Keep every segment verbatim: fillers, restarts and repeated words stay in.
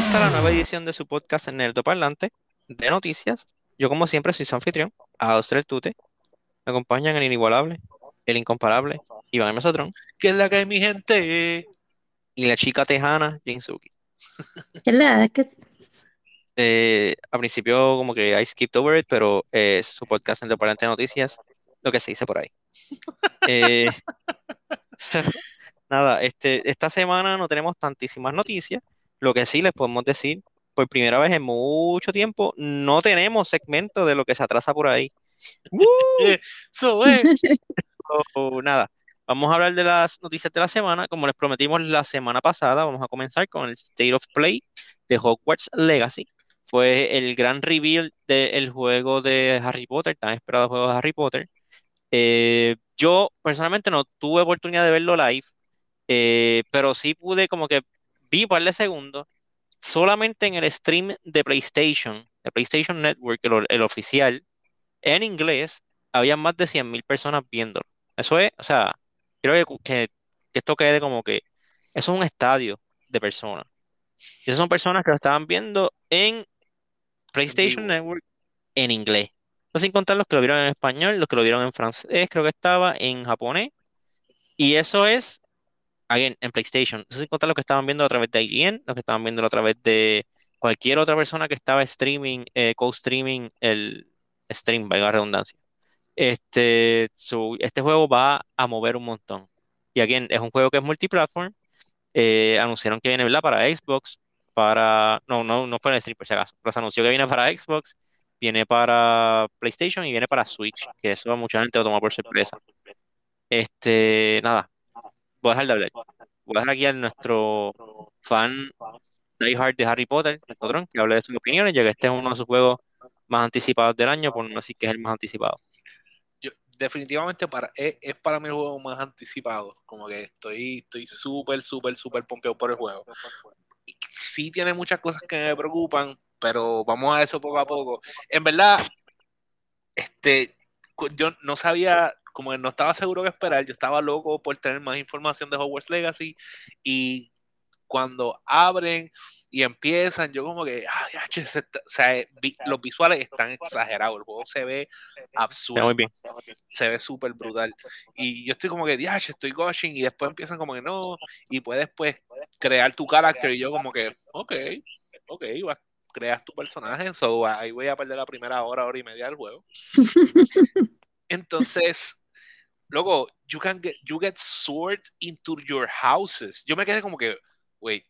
esta la nueva edición de su podcast Nerdoparlante de noticias. Yo, como siempre, soy su anfitrión, Austria el Tute. Me acompañan el inigualable, el incomparable, Iván Mesotrón ¿Qué es la que hay, mi gente? y la chica tejana, Jinsuki. Es la verdad que Eh, a principio, como que I skipped over it, pero eh, su podcast Nerdoparlante de noticias, lo que se dice por ahí. Eh, Nada, este, esta semana no tenemos tantísimas noticias. Lo que sí les podemos decir, por primera vez en mucho tiempo, no tenemos segmento de lo que se atrasa por ahí. ¡Woo! Eso es. So, nada, vamos a hablar de las noticias de la semana. Como les prometimos la semana pasada, vamos a comenzar con el State of Play de Hogwarts Legacy. Fue el gran reveal del juego de Harry Potter, tan esperado juego de Harry Potter. Eh, yo personalmente no tuve oportunidad de verlo live, eh, pero sí pude como que vi un par de segundos solamente en el stream de PlayStation, de PlayStation Network, el, el oficial, en inglés, había más de cien mil personas viéndolo. Eso es, o sea, creo que, que, que esto quede como que eso es un estadio de personas. Y esas son personas que lo estaban viendo en En PlayStation vivo. Network en inglés. No, sin contar los que lo vieron en español, los que lo vieron en francés, creo que estaba en japonés. Y eso es again, en PlayStation. Eso sin contar los que estaban viendo a través de I G N, los que estaban viendo a través de cualquier otra persona que estaba streaming, eh, co-streaming el stream, valga la redundancia. Este, so, este juego va a mover un montón. Y again, es un juego que es multiplatform. Eh, anunciaron que viene, ¿verdad? Para Xbox, para... No, no, no fue en el stream por si acaso, pero se anunció que viene para Xbox, viene para PlayStation y viene para Switch, que eso a mucha gente lo toma por sorpresa. Este, nada, voy a dejar de hablar. Voy a dejar aquí a nuestro fan diehard de Harry Potter, Metatron, que hable de sus opiniones, ya que este es uno de sus juegos más anticipados del año, por no decir que es el más anticipado. Yo, definitivamente para, es, es para mí el juego más anticipado. Como que estoy estoy súper, súper, súper pompeado por el juego. Y sí tiene muchas cosas que me preocupan, pero vamos a eso poco a poco. En verdad, este, yo no sabía, como que no estaba seguro qué esperar. Yo estaba loco por tener más información de Hogwarts Legacy. Y cuando abren y empiezan, yo como que, ay, ach, se está- o sea, vi- los visuales están exagerados, el juego se ve Está muy absurdo, bien. se ve súper brutal. Y yo estoy como que, diach, estoy gushing, y después empiezan como que no, y puedes pues crear tu carácter, y yo como que, ok, ok, vas, creas tu personaje, so ahí voy a perder la primera hora, hora y media del juego. Entonces, luego, you can get, you get swords into your houses. Yo me quedé como que, wait,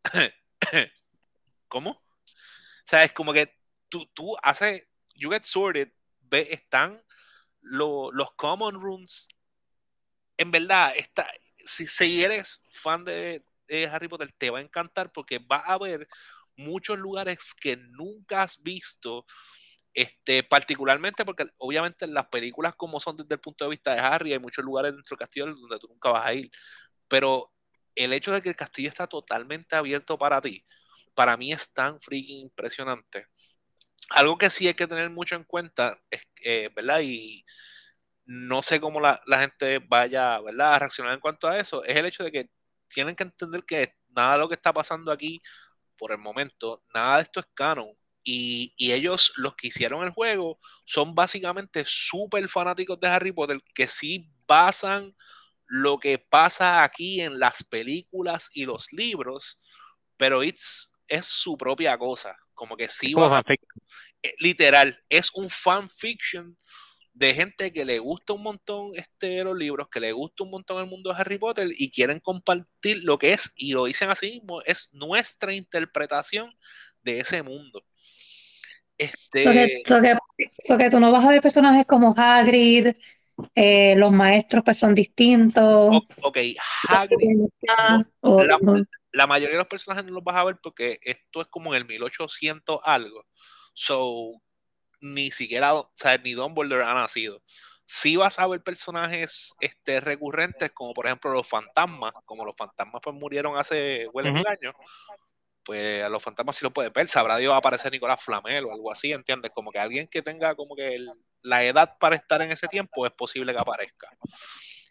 ¿cómo? O sea, es como que tú, tú haces, you get sorted, ve, están lo- los common rooms. En verdad, está, si, si eres fan de, de Harry Potter, te va a encantar porque va a haber muchos lugares que nunca has visto, este, particularmente porque obviamente las películas como son desde el punto de vista de Harry, hay muchos lugares dentro del castillo donde tú nunca vas a ir, pero el hecho de que el castillo está totalmente abierto para ti, para mí es tan freaking impresionante. Algo que sí hay que tener mucho en cuenta, es, eh, ¿verdad? Y no sé cómo la, la, gente vaya, ¿verdad?, a reaccionar en cuanto a eso, es el hecho de que tienen que entender que nada de lo que está pasando aquí, por el momento, nada de esto es canon. Y, y ellos, los que hicieron el juego, son básicamente súper fanáticos de Harry Potter, que sí basan lo que pasa aquí en las películas y los libros, pero it's, es su propia cosa. Como que Es sí como van a, fanfic. eh, literal, es un fanfiction de gente que le gusta un montón este, los libros, que le gusta un montón el mundo de Harry Potter y quieren compartir lo que es, y lo dicen así mismo, es nuestra interpretación de ese mundo. So que, Este, so que, so que tú no vas a ver personajes como Hagrid, eh, los maestros pues son distintos, ok, Hagrid, no, o, la, la mayoría de los personajes no los vas a ver porque esto es como en el mil ochocientos algo, so ni siquiera, o sea, ni Dumbledore ha nacido. Sí vas a ver personajes este, recurrentes, como por ejemplo los fantasmas, como los fantasmas pues murieron hace huele Ujú. mil años, pues a los fantasmas sí lo puedes ver, sabrá Dios aparecer Nicolás Flamel o algo así, ¿entiendes? Como que alguien que tenga como que el- la edad para estar en ese tiempo es posible que aparezca.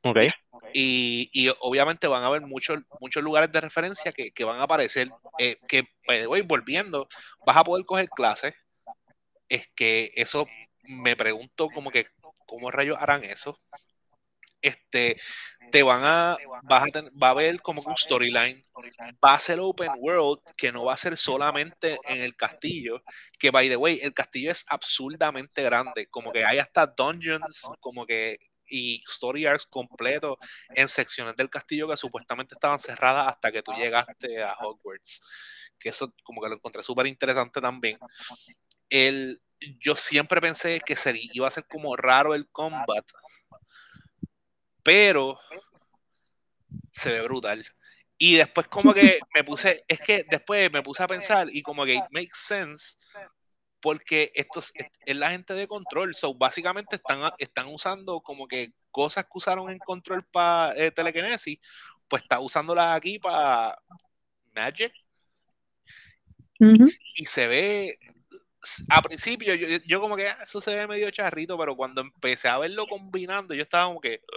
Ok. Y, y obviamente van a haber muchos, muchos lugares de referencia que, que van a aparecer, eh, que pues, voy volviendo, vas a poder coger clases. Es que eso me pregunto como que cómo rayos harán eso. Este, te van a, vas a ten- va a haber como que un storyline, va a ser open world, que no va a ser solamente en el castillo, que by the way, el castillo es absurdamente grande, como que hay hasta dungeons, como que y story arcs completos en secciones del castillo que supuestamente estaban cerradas hasta que tú llegaste a Hogwarts, que eso como que lo encontré súper interesante también. El, yo siempre pensé que sería, iba a ser como raro el combat, pero se ve brutal. Y después como que me puse, es que después me puse a pensar y como que it makes sense porque esto es, es la gente de Control. So básicamente están, están usando como que cosas que usaron en Control para eh, Telekinesis, pues está usándolas aquí para Magic. Ujú. Y se ve, a principio yo, yo como que ah, eso se ve medio charrito, pero cuando empecé a verlo combinando, yo estaba como que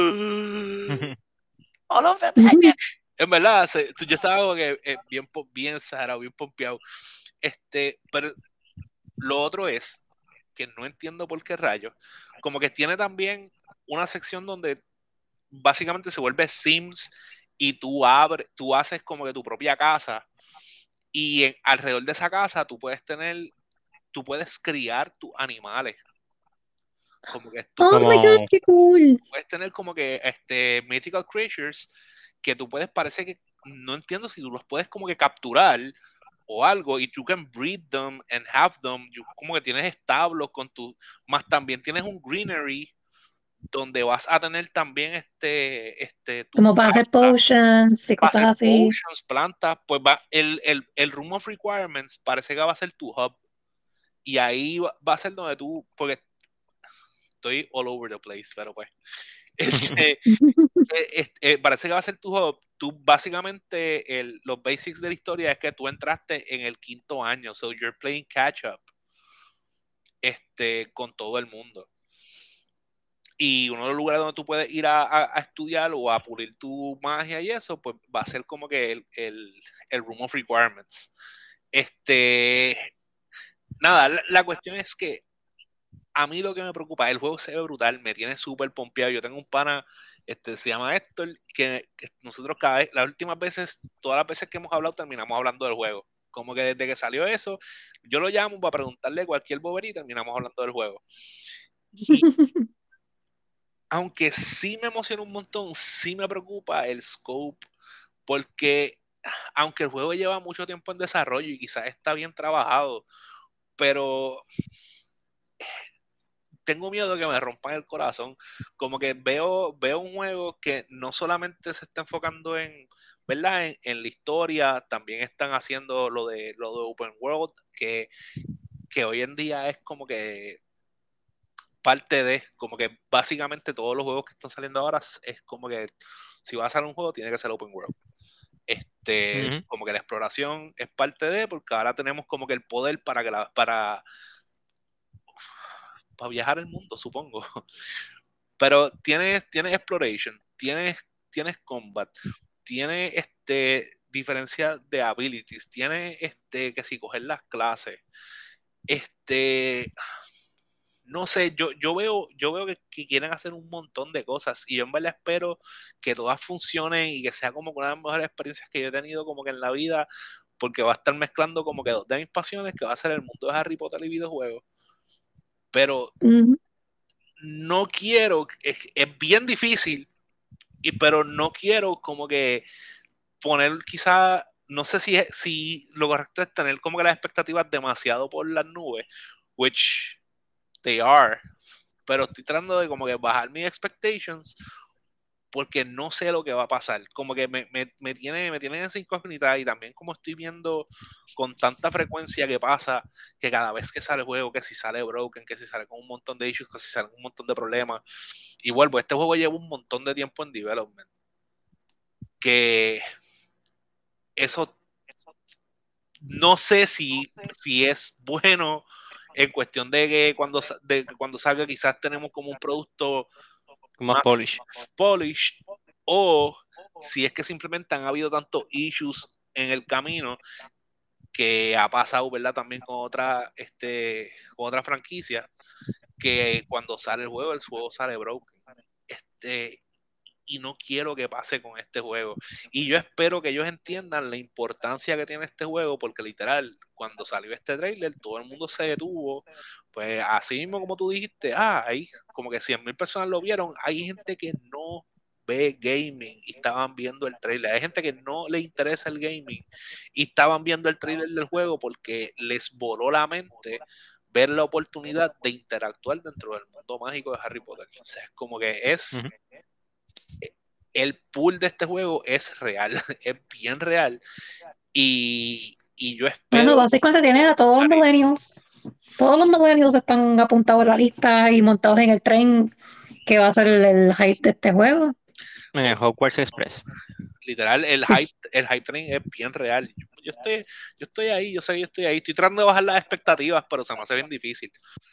all of the magic. En verdad, se, yo estaba como que eh, bien, bien Sara, bien pompeado. Este, pero lo otro es que no entiendo por qué rayos. Como que tiene también una sección donde básicamente se vuelve Sims y tú abres, tú haces como que tu propia casa y en, alrededor de esa casa tú puedes tener, tú puedes criar tus animales. Como que tú Oh puedes, my gosh, Como, qué cool. puedes tener como que este mythical creatures que tú puedes, parece que no entiendo si tú los puedes como que capturar o algo y you can breed them and have them, you, como que tienes establos con tu, más también tienes un greenery donde vas a tener también este, este, tus Como para hacer plantas, potions y va a cosas ser así. potions, plantas, pues va, el, el, el room of requirements parece que va a ser tu hub y ahí va, va a ser donde tú, porque estoy all over the place, pero pues, este, eh, eh, parece que va a ser tu hub. Tú básicamente el, los basics de la historia es que tú entraste en el quinto año, so you're playing catch up este, con todo el mundo. Y uno de los lugares donde tú puedes ir a, a, a estudiar o a pulir tu magia y eso, pues va a ser como que el, el, el Room of Requirements. Este, nada, la, la cuestión es que a mí lo que me preocupa, el juego se ve brutal, me tiene súper pompeado. Yo tengo un pana, este, se llama Héctor, que, que nosotros cada vez, las últimas veces, todas las veces que hemos hablado, terminamos hablando del juego. Como que desde que salió eso, yo lo llamo para preguntarle cualquier bobería y terminamos hablando del juego. Y aunque sí me emociona un montón, sí me preocupa el scope, porque aunque el juego lleva mucho tiempo en desarrollo y quizás está bien trabajado, pero tengo miedo de que me rompan el corazón. Como que veo, veo un juego que no solamente se está enfocando en, ¿verdad? En, en la historia, también están haciendo lo de, lo de Open World, que, que hoy en día es como que parte de, como que básicamente todos los juegos que están saliendo ahora es como que si va a salir un juego tiene que ser Open World. Este, ujú. como que la exploración es parte de, porque ahora tenemos como que el poder para que la, para, para viajar el mundo, supongo. Pero tienes, tienes exploration, tienes, tienes combat, tienes este diferencia de abilities, tienes este que si coger las clases, este no sé, yo, yo veo, yo veo que, que quieren hacer un montón de cosas y yo en verdad espero que todas funcionen y que sea como una de las mejores experiencias que yo he tenido como que en la vida, porque va a estar mezclando como que dos de mis pasiones, que va a ser el mundo de Harry Potter y videojuegos. Pero Ujú. no quiero, es, es bien difícil, y, pero no quiero como que poner quizá, no sé si, es, si lo correcto es tener como que las expectativas demasiado por las nubes, which they are, pero estoy tratando de como que bajar mis expectations porque no sé lo que va a pasar. Como que me, me, me tiene, me tiene en esa incógnita y también como estoy viendo con tanta frecuencia que pasa, que cada vez que sale el juego, que si sale broken, que si sale con un montón de issues, que si sale con un montón de problemas. Y vuelvo, este juego lleva un montón de tiempo en development. Que eso no sé si, si es bueno en cuestión de que cuando, de que cuando salga quizás tenemos como un producto Más más polish. polished, o si es que simplemente han habido tantos issues en el camino que ha pasado, ¿verdad? También con otra, este, con otra franquicia, que cuando sale el juego, el juego sale broken. Este, y no quiero que pase con este juego. Y yo espero que ellos entiendan la importancia que tiene este juego, porque literal, cuando salió este trailer, todo el mundo se detuvo. Pues así mismo como tú dijiste, ah, ahí como que cien mil personas lo vieron, hay gente que no ve gaming y estaban viendo el trailer. Hay gente que no le interesa el gaming y estaban viendo el trailer del juego porque les voló la mente ver la oportunidad de interactuar dentro del mundo mágico de Harry Potter. O sea, es como que es Ujú. el pool de este juego es real, es bien real. Y, y yo Bueno, espero. básicamente tiene a todos los millennials. Todos los millennials están apuntados en la lista y montados en el tren que va a ser el, el hype de este juego. En el Hogwarts Express. Literal, el Sí. hype, el hype train es bien real. Yo, yo estoy, yo estoy ahí, yo sé que yo estoy ahí. Estoy tratando de bajar las expectativas, pero se me hace bien difícil.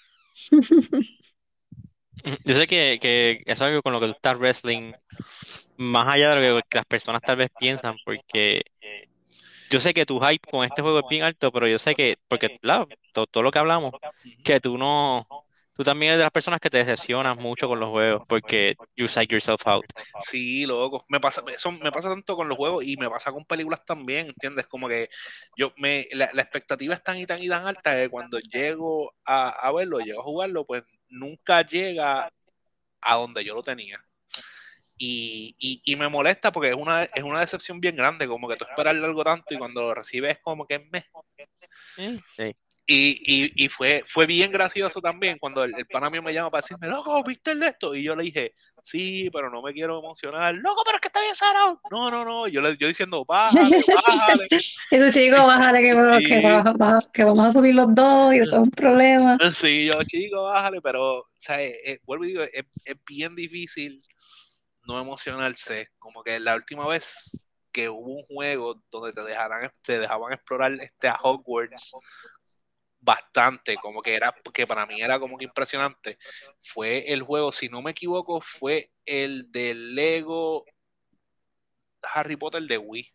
Ujú. Yo sé que, que es algo con lo que tú estás wrestling, más allá de lo que las personas tal vez piensan, porque yo sé que tu hype con este juego es bien alto, pero yo sé que, porque claro, todo, todo lo que hablamos, que tú no, tú también eres de las personas que te decepcionas mucho con los juegos, porque you psych yourself out. Sí, loco. Me pasa, eso me pasa tanto con los juegos y me pasa con películas también, ¿entiendes? Como que yo me, la, la expectativa es tan y tan y tan alta que cuando llego a, a verlo, llego a jugarlo, pues nunca llega a donde yo lo tenía. Y, y, y me molesta porque es una, es una decepción bien grande, como que tú esperas algo tanto y cuando lo recibes es como que es meh. Eh, sí. Y, y, y fue, fue bien gracioso también cuando el, el pana mío me llama para decirme, loco, ¿viste el de esto? Y yo le dije, sí, pero no me quiero emocionar. Loco, pero es que está bien sarado. No, no, no. Yo le yo diciendo, bájale, bájale. Y tu chico, bájale que, que, Y, baja- baja- que vamos a subir los dos y eso es un problema. sí, yo, chico, bájale, pero, o sea, eh, eh, vuelvo y digo, es, es bien difícil no emocionarse. Como que la última vez que hubo un juego donde te dejaran, te dejaban explorar este a Hogwarts bastante, como que era, que para mí era como que impresionante, fue el juego, si no me equivoco, fue el de Lego Harry Potter de Wii,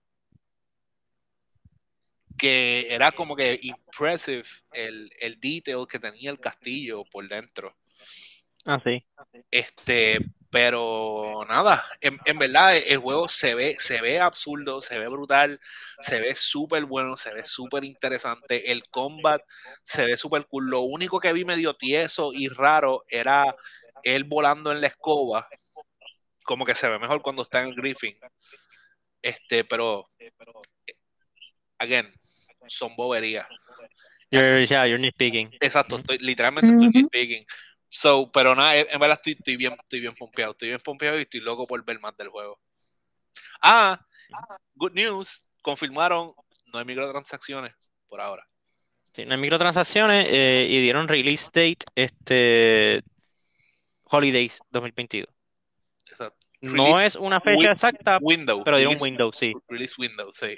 que era como que impressive el, el detail que tenía el castillo por dentro. Ah, sí. Este, pero nada, en, en verdad el juego se ve, se ve absurdo, se ve brutal, se ve súper bueno, se ve súper interesante. El combat se ve súper cool. Lo único que vi medio tieso y raro era él volando en la escoba, como que se ve mejor cuando está en el Griffin. Este, pero, again, son boberías. You're, yeah, you're nitpicking. Exacto, Ujú. estoy, literalmente estoy Ujú. nitpicking. So, pero nada, en verdad estoy, estoy bien, estoy bien pompeado, estoy bien pompeado y estoy loco por ver más del juego. Ah, good news, confirmaron, no hay microtransacciones por ahora. Sí, no hay microtransacciones eh, y dieron release date este Holidays dos mil veintidós. Exacto. No Release es una fecha wi- exacta, window, pero dieron release, Windows, sí. release window, sí.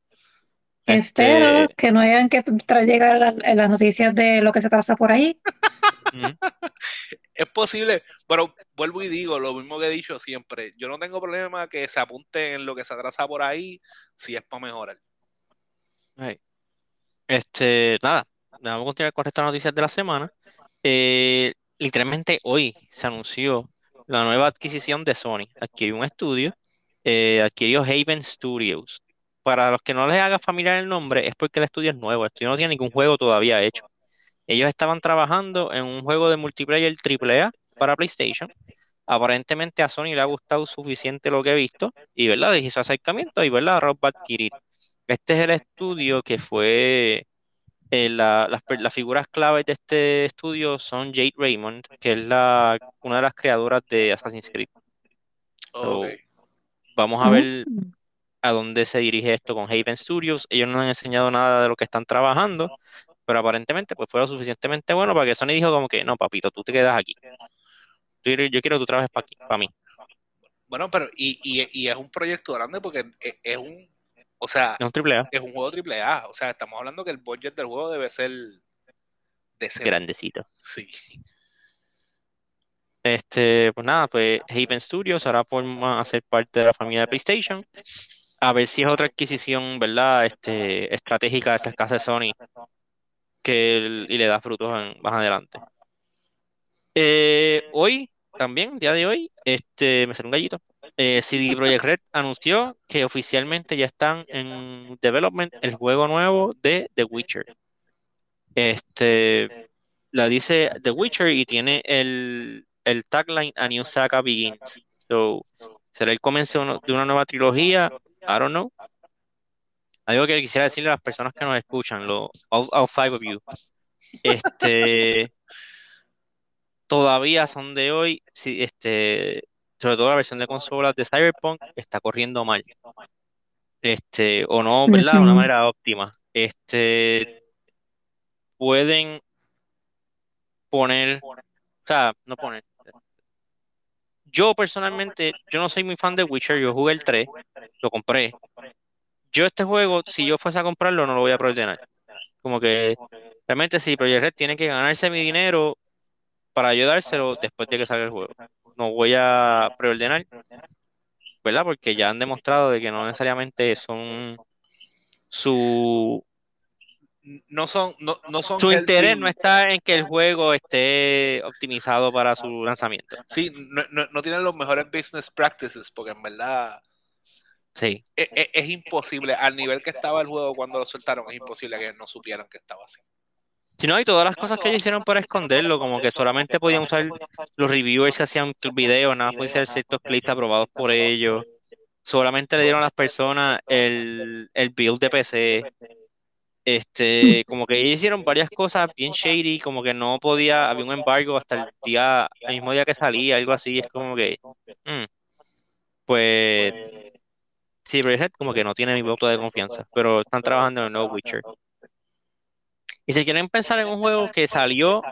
Espero Este, que no hayan que tra- llegar las, las noticias de lo que se trata por ahí. ujú. Es posible, pero vuelvo y digo lo mismo que he dicho siempre. Yo no tengo problema que se apunte en lo que se atrasa por ahí si es para mejorar. Ay. Este, nada, vamos a continuar con estas noticias de la semana. Eh, literalmente hoy se anunció la nueva adquisición de Sony. Adquirió un estudio, eh, adquirió Haven Studios. Para los que no les haga familiar el nombre, es porque el estudio es nuevo. El estudio no tiene ningún juego todavía hecho. Ellos estaban trabajando en un juego de multiplayer triple A para PlayStation. Aparentemente a Sony le ha gustado suficiente lo que he visto y, ¿verdad? Les hizo acercamiento y, ¿verdad? Rob va a adquirir. Este es el estudio que fue eh, la- las, per- las figuras claves de este estudio son Jade Raymond, que es la, una de las creadoras de Assassin's Creed. Ok. So, vamos a Mm. ver a dónde se dirige esto con Haven Studios. Ellos no han enseñado nada de lo que están trabajando, pero aparentemente pues fue lo suficientemente bueno para que Sony dijo como que no, papito, tú te quedas aquí. Tú- Yo quiero que tú trabajes para aquí, para mí. Bueno, pero y, y, y es un proyecto grande porque es, es un, o sea, Es un triple A, es un juego triple A. O sea, estamos hablando que el budget del juego debe ser decente. grandecito. Sí. Este, pues nada, pues Haven Studios ahora forma a ser parte de la familia de PlayStation. A ver si es otra adquisición, ¿verdad? Este, estratégica de esas casas de Sony que el- y le da frutos en- más adelante. Eh, hoy, también, día de hoy, este, me salió un gallito. Eh, C D Projekt Red anunció que oficialmente ya están en development el juego nuevo de The Witcher. Este, la dice The Witcher y tiene el, el tagline A New Saga Begins. So, ¿será el comienzo no- de una nueva trilogía? I don't know. Algo que quisiera decirle a las personas que nos escuchan, los all, all five of you. Este, todavía son de hoy, sí, este, sobre todo la versión de consolas de Cyberpunk está corriendo mal. Este, o no, ¿verdad? Eso De una mismo. manera óptima. Este, pueden poner, o sea, no poner. Yo personalmente, yo no soy muy fan de Witcher, yo jugué el tres, lo compré. Yo este juego, si yo fuese a comprarlo, no lo voy a preordenar. Como que realmente si Project Red tiene que ganarse mi dinero para ayudárselo después de que salga el juego. No voy a preordenar, ¿verdad? Porque ya han demostrado de que no necesariamente son su No son, no, no son su interés no healthy. está en que el juego esté optimizado para su lanzamiento. Sí, no, no, no tienen los mejores business practices, porque en verdad Sí. es, es, es imposible. Al nivel que estaba el juego cuando lo soltaron, es imposible que no supieran que estaba así. Si no, hay todas las cosas que ellos hicieron para esconderlo, como que solamente podían usar los reviewers que hacían cl- videos, nada más podían ser ciertos clips aprobados por ellos. Solamente le dieron a las personas el, el build de P C. Este, como que ellos hicieron varias cosas bien shady, como que no podía, había un embargo hasta el día, el mismo día que salía, algo así, es como que, mm, pues, sí, Red como que no tiene mi voto de confianza, pero están trabajando en el nuevo Witcher. Y si quieren pensar en un juego que salió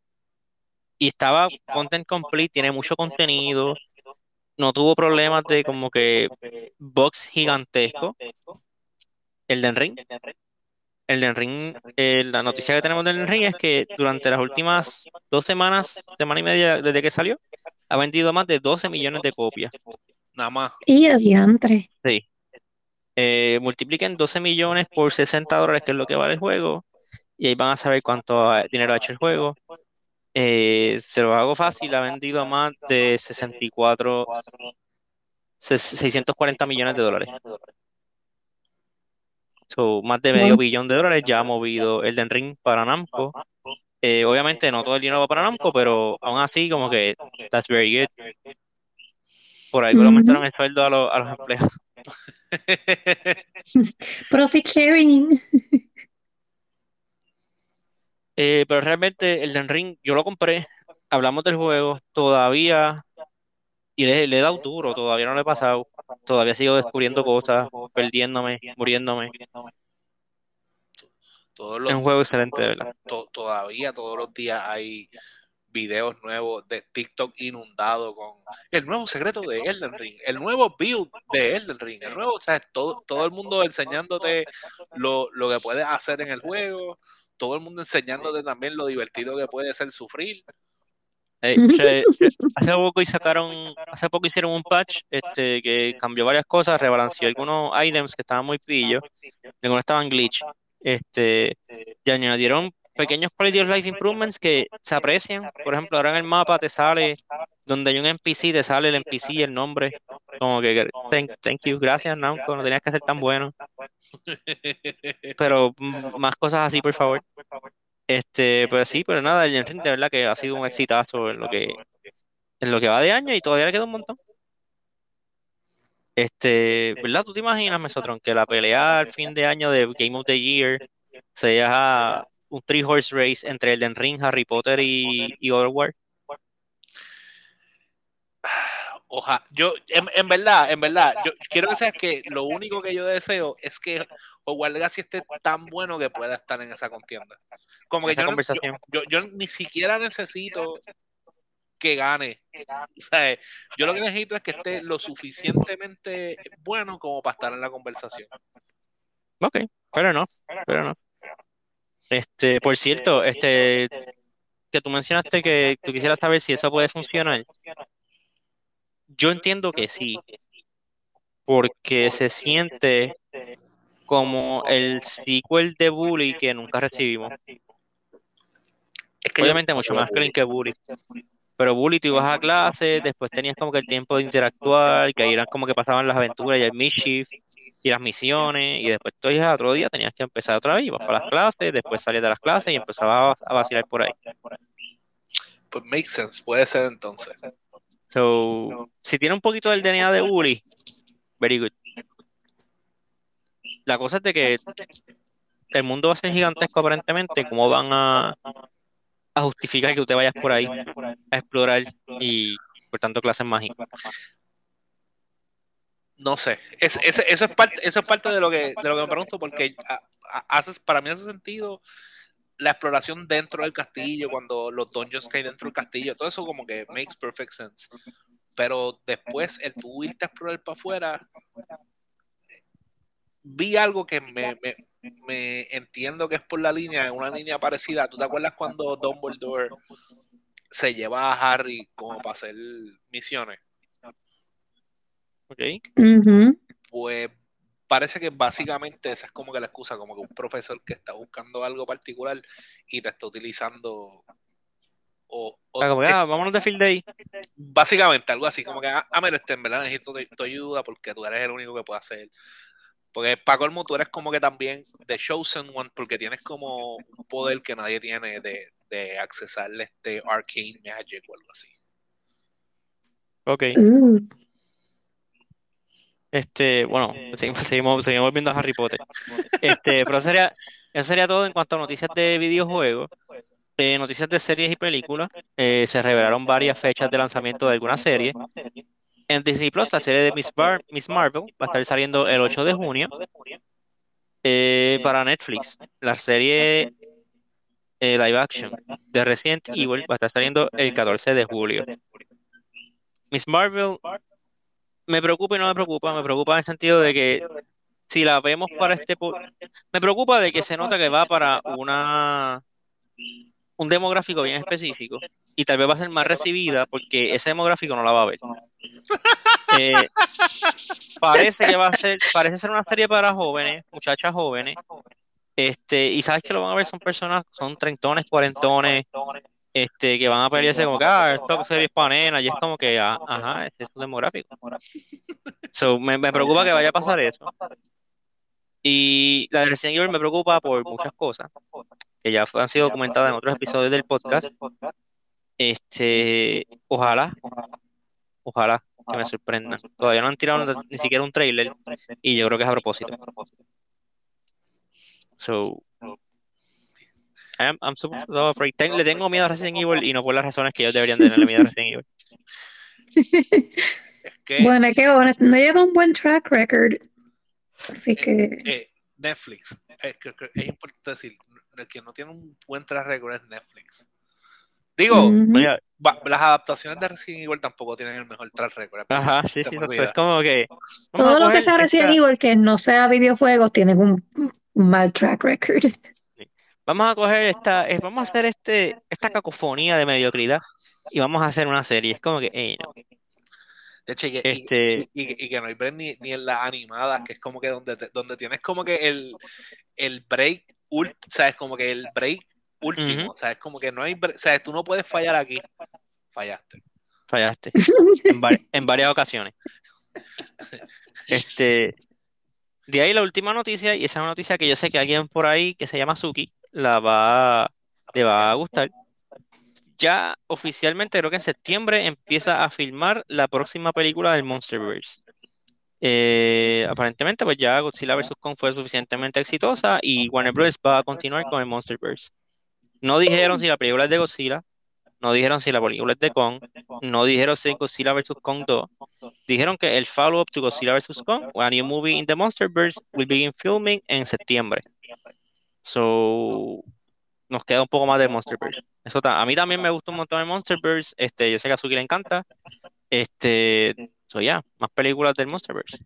y estaba content complete, tiene mucho contenido, no tuvo problemas de como que bugs gigantescos, Elden Ring. Elden Ring, eh, la noticia que tenemos de Elden Ring es que durante las últimas dos semanas, semana y media desde que salió, ha vendido más de doce millones de copias. Nada más. Y adiantre. Sí. Eh, multipliquen doce millones por sesenta dólares, que es lo que vale el juego, y ahí van a saber cuánto ah, dinero ha hecho el juego. Eh, se lo hago fácil, ha vendido más de sesenta y cuatro, se- seiscientos cuarenta millones de dólares. So, más de medio Wow. billón de dólares ya ha movido Elden Ring para Namco. Eh, obviamente no todo el dinero va para Namco, pero aún así como que that's very good. Por algo le Ujú. aumentaron el sueldo a, los a los empleados. Profit sharing. Eh, pero realmente Elden Ring yo lo compré, hablamos del juego, todavía, y le, le he dado duro, todavía no le he pasado, todavía sigo descubriendo cosas, perdiéndome, muriéndome. Todos Es los, un juego excelente, de verdad. to- todavía todos los días hay videos nuevos de TikTok inundado con el nuevo secreto de Elden Ring, el nuevo build de Elden Ring, el nuevo, o sea, todo, todo el mundo enseñándote lo, lo que puedes hacer en el juego, todo el mundo enseñándote también lo divertido que puede ser sufrir. Eh, re- re- hace poco y sacaron, hace poco hicieron un patch este, que cambió varias cosas, rebalanceó algunos items que estaban muy pillos, algunos estaban glitch, este, y añadieron pequeños quality of life improvements que se aprecian. Por ejemplo, ahora en el mapa te sale, donde hay un N P C, te sale el N P C, el nombre, como que thank, thank you, gracias, Namco, no tenías que ser tan bueno, pero mm, más cosas así, por favor. Este, pues sí, pero nada, el Ring de verdad que ha sido un exitazo en lo que, en lo que va de año y todavía le queda un montón. Este, ¿verdad? ¿Tú te imaginas, Mesotron, que la pelea al fin de año de Game of the Year sea un three horse race entre Elden Ring, Harry Potter y, y God of War? Oja, yo, en, en verdad, en verdad, yo quiero que seas que lo único que yo deseo es que Hogwarts Legacy esté tan bueno que pueda estar en esa contienda. Como que Esa yo, no- yo, conversación. yo, yo ni siquiera necesito que gane. O sea, yo lo que necesito es que esté lo suficientemente bueno como para estar en la conversación. Ok, pero no, pero no. Este, por cierto, este, que tú mencionaste que tú quisieras saber si eso puede funcionar, yo entiendo que sí, porque se siente como el sequel de Bully que nunca recibimos. Es que yo Obviamente nunca mucho jugué más clean Bully. que Bully. Pero Bully, tú ibas a clase, después tenías como que el tiempo de interactuar, que ahí eran como que pasaban las aventuras y el mischief y las misiones, y después tú ya otro día tenías que empezar otra vez, ibas para las clases, después salías de las clases y empezabas a, a vacilar por ahí. Pues makes sense, puede ser entonces. So, si tiene un poquito del D N A de Bully, very good. La cosa es de que el mundo va a ser gigantesco aparentemente, ¿cómo van a, a justificar que tú te vayas por ahí a explorar y por tanto clases mágicas? No sé. Es, es- eso, es parte, eso es parte de lo que, de lo que me pregunto, porque a- a- hace- para mí hace sentido la exploración dentro del castillo, cuando los dungeons que hay dentro del castillo, todo eso como que makes perfect sense. Pero después, el tú irte a explorar para afuera, vi algo que me, me, me entiendo que es por la línea, una línea parecida. ¿Tú te acuerdas cuando Dumbledore se lleva a Harry como para hacer misiones? ¿Ok? Ujú. Pues parece que básicamente esa es como que la excusa, como que un profesor que está buscando algo particular y te está utilizando o, o Ah, como que, ah, es, vámonos de field day. básicamente algo así, como que, ah, ah, mira, este, en verdad necesito tu, tu ayuda porque tú eres el único que puede hacer. Porque para colmo tú eres como que también The Chosen One porque tienes como un poder que nadie tiene de, de accesarle este Arcane Magic o algo así. Ok. Uh, Este, bueno, seguimos, seguimos, seguimos viendo a Harry Potter. Este, pero eso sería, eso sería todo en cuanto a noticias de videojuegos. Eh, noticias de series y películas. Eh, se revelaron varias fechas de lanzamiento de algunas series. En Disney Plus, la serie de Miss, Bar- Miss Marvel va a estar saliendo el ocho de junio. Eh, para Netflix, la serie eh, live action de Resident Evil va a estar saliendo el catorce de julio. Miss Marvel me preocupa y no me preocupa. Me preocupa en el sentido de que si la vemos para este... po- Me preocupa de que se nota que va para una un demográfico bien específico y tal vez va a ser más recibida porque ese demográfico no la va a ver. Eh, parece que va a ser, parece ser una serie para jóvenes, muchachas jóvenes, este, y sabes que lo van a ver son personas, son treintones, cuarentones, este, que van a pelearse como que, ah, esto serie es para nenas, y es como que, ah, ajá, este es un demográfico. So, me, me preocupa que vaya a pasar eso. Y la de Resident Evil me preocupa por muchas cosas que ya han sido documentadas en otros episodios del podcast. Este, ojalá Ojalá que me sorprendan. Todavía no han tirado ni ni siquiera un trailer y yo creo que es a propósito. So, I'm, I'm so, so afraid. Ten- le tengo miedo a Resident Evil y no por las razones que ellos deberían tenerle miedo a Resident Evil. Es que bueno, es que bueno, no lleva un buen track record, así eh, que eh, Netflix, es, que, que es importante decir, el que no tiene un buen track record es Netflix. Digo, ujú. Mira, va- las adaptaciones de Resident Evil tampoco tienen el mejor track record, a veces ajá, sí, se sí, me exacto. Es olvida. como que vamos a Todo lo que coger sea Resident esta, Evil que no sea videojuegos tiene un, un mal track record. sí, vamos a coger esta, es- vamos a hacer este, esta cacofonía de mediocridad y vamos a hacer una serie. Es como que, hey, no. De hecho, y, que- y- Este, y- y- y que no hay break ni, ni en las animadas, que es como que donde, te- donde tienes como que el, el break, ult, ¿sabes? Como que el break ujú, último, ¿sabes? Como que no hay, break, ¿sabes? Tú no puedes fallar aquí, fallaste. fallaste en, vari- en varias ocasiones. Este, De ahí la última noticia, y esa es una noticia que yo sé que alguien por ahí que se llama Suki la va, le va a gustar. Ya oficialmente, creo que en septiembre empieza a filmar la próxima película del Monsterverse. Eh, aparentemente, pues ya Godzilla versus. Kong fue suficientemente exitosa y Warner Bros. Va a continuar con el Monsterverse. No dijeron si la película es de Godzilla, no dijeron si la película es de Kong, no dijeron si es Godzilla versus. Kong dos. Dijeron que el follow-up to Godzilla versus. Kong, a new movie in the Monsterverse, will begin filming en septiembre. So, nos queda un poco más de Monsterverse. Eso ta- a mí también me gusta un montón el Monsterverse. Este, yo sé que a Suki le encanta. Este, so ya, más películas del Monsterverse.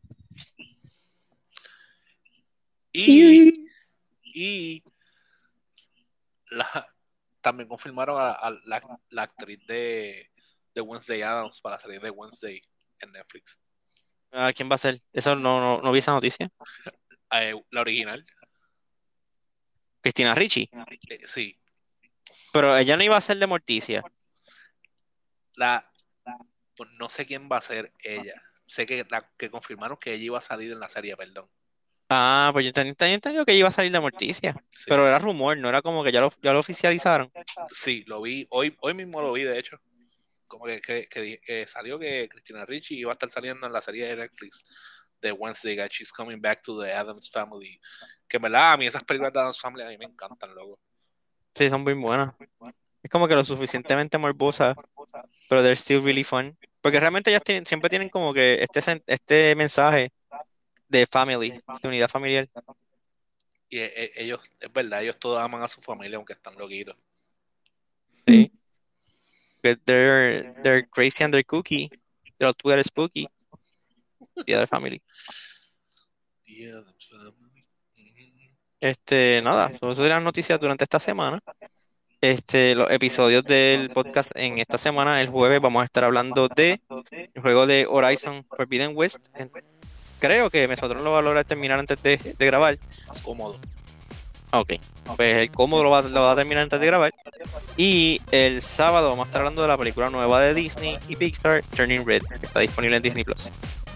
Y, Y y la, también confirmaron a, a la, la actriz de, de Wednesday Addams para salir de Wednesday en Netflix. ¿A quién va a ser? Eso no, no, no vi esa noticia. Eh, la original, Cristina Ricci. eh, sí. Pero ella no iba a ser de Morticia. La, pues no sé quién va a ser ella. Sé que, la, que confirmaron que ella iba a salir en la serie, perdón. Ah, pues yo tenía tenía entendido que ella iba a salir de Morticia. Sí, Pero era rumor, no era como que ya lo, ya lo oficializaron. sí, lo vi. Hoy, hoy mismo lo vi, de hecho. Como que, que, que, que salió que Christina Ricci iba a estar saliendo en la serie de Netflix de Wednesday, that she's coming back to the Addams Family. Que en verdad a mí esas películas de Addams Family a mí me encantan, loco. Sí, son muy buenas. Es como que lo suficientemente morbosas, pero they're still really fun. Porque realmente ellas tienen, siempre tienen como que este, sen- este mensaje de family, de unidad familiar. Y eh, eh, ellos, es verdad, ellos todos aman a su familia aunque están loquitos. Sí. Que They're, they're crazy and they're cookie. They're all together spooky. The other family. The Addams Family. Mm. Este, nada, eso serían las noticias durante esta semana. Este, los episodios del podcast en esta semana, el jueves, vamos a estar hablando de el juego de Horizon Forbidden West. En- creo que nosotros lo va a lograr terminar antes de, de grabar. Cómodo. Ok, pues el cómodo lo va, lo va a terminar antes de grabar. Y el sábado vamos a estar hablando de la película nueva de Disney y Pixar, Turning Red, que está disponible en Disney Plus.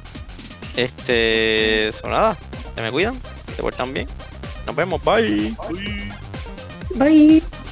Este, eso nada, se me cuidan, se portan bien. Nos vemos, bye. Uy. Bye.